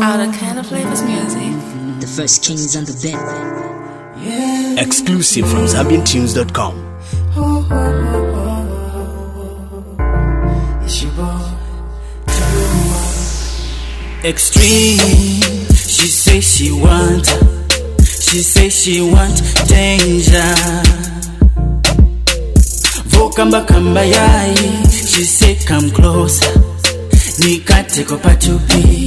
Out of Kind of Flavors Music. The first kings on the bed. Exclusive from ZambianTunes.com. Extreme. She say she want danger. Vokamba kamba yai. She say come closer. Nikate ko patupi.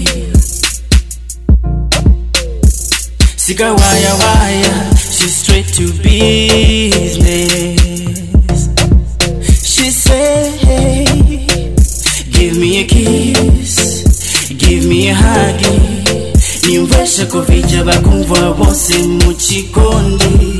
Sika wire. She straight to business. She say, hey, give me a kiss. Give me a huggy. Nimveshe kuvija bakumva bose muchikondi.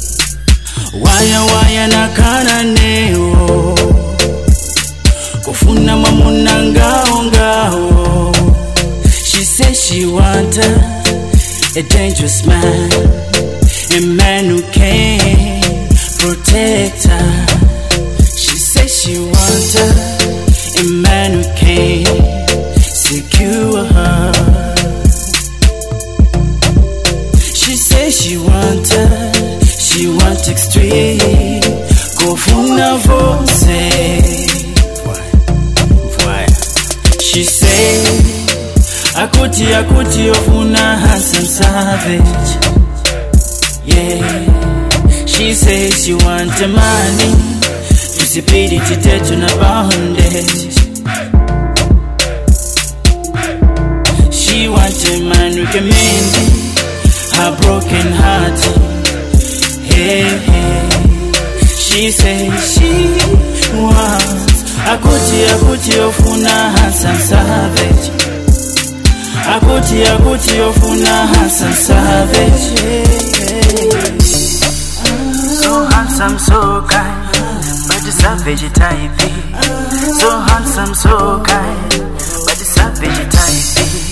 Waya nakana neo. Kufuna mamuna ngao. She says she want a dangerous man. A man who can protect her. She says she want a man who can secure her. She says she want extreme. Go funa vose. She say akuti ofuna handsome savage. Yeah. She says she want the money. Tusipidi titetu na bondage. She wants a man who can mend her broken heart. Hey. She says she wants akuti ofuna handsome savage. Akuti ofuna handsome savage. So handsome, so kind, but the savage type. So handsome, so kind, but the savage type.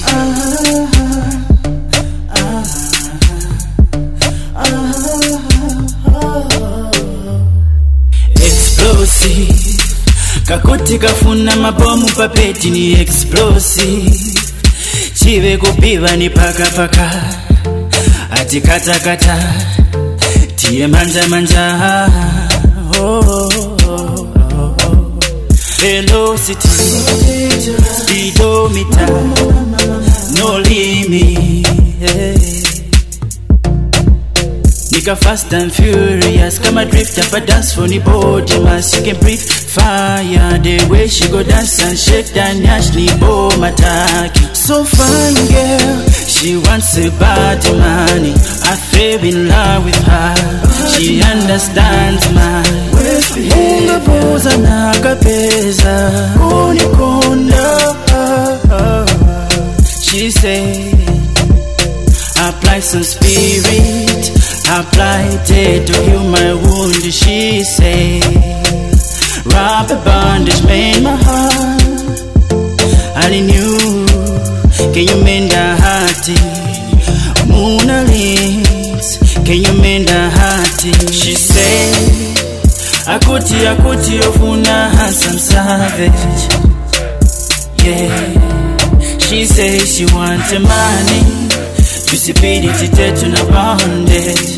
Explosive. Kakuti kafuna mabomu papeti ni explosive. Chive kupiva ni paka. Ati kata. Tie manja. Velocity. Speedometer. No limit. Nigga fast and furious. Come a drift up a dance for the body mass. You can breathe fire. The way she go dance and shake that nyash ni bomb attack. So fine girl. She wants a bad money. I fell in love with her. She understands my unga poza na kapeza unikonda. She say apply some spirit. Apply it to heal my wound. She say wrap a bandage made my heart. I knew. Can you mend a hearty? Mona Lisa, can you mend a hearty? She say akuti ofuna handsome savage. Yeah. She say she want the money. Tusipidi titetu na bondage.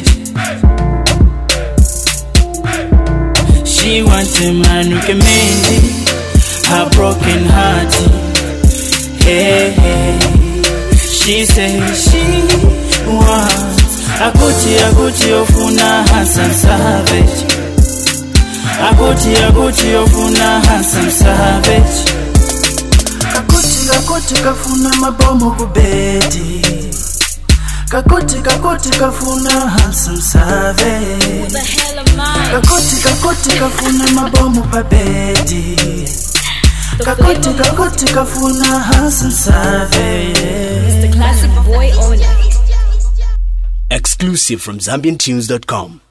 She want a man who can mend her broken heart. Hey. She says she wants akuti ofuna handsome savage. Akuti ofuna handsome savage. Kakuti kafuna mabomu kubeti. Kakuti kafuna handsome savage. Who the hell am I? Kakuti kafuna mabomu papeti. Kakuti kafuna handsome savage. It's the classic boy on it. Exclusive from ZambianTunes.com.